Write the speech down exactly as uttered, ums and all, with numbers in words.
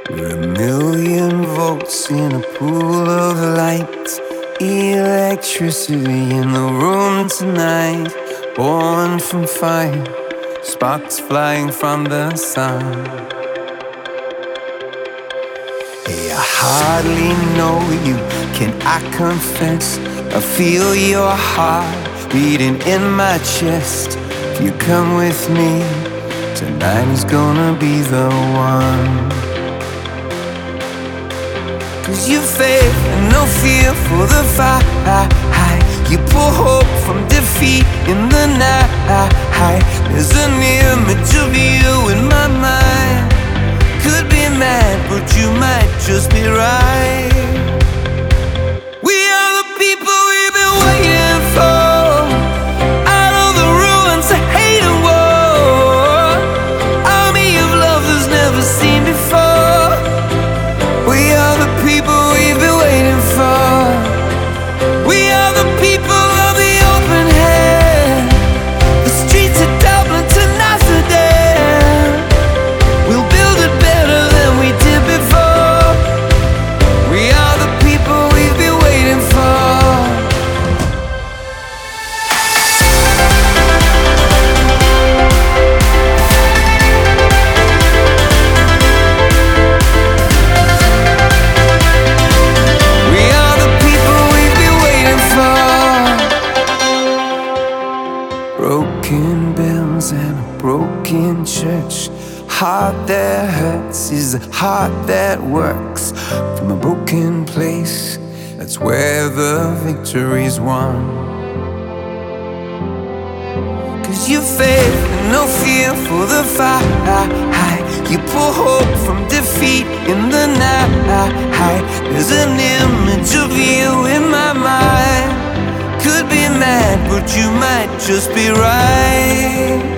We're a million volts in a pool of light, electricity in the room tonight. Born from fire, sparks flying from the sun. Hey, I hardly know you, can I confess? I feel your heart beating in my chest. If you come with me, tonight is gonna be the one. Cause you faith and no fear for the fight. You pull hope from defeat in the night. There's an image of you in my mind. Could be mad, but you might just be right. We are the people we've been waiting for. Out of the ruins of hate and war, army of love that's never seen before. We are the people we've been waiting for. We are the people of the open hand. The streets of Dublin to Amsterdam. We'll build it better than we did before. We are the people we've been waiting for. We are the people we've been waiting for. Broken bells and a broken church. Heart that hurts is a heart that works. From a broken place, that's where the victory's won. Cause you faith and no fear for the fight. You pull hope from defeat in the night. There's an image of you in my mind. Could be mad, but you might just be right.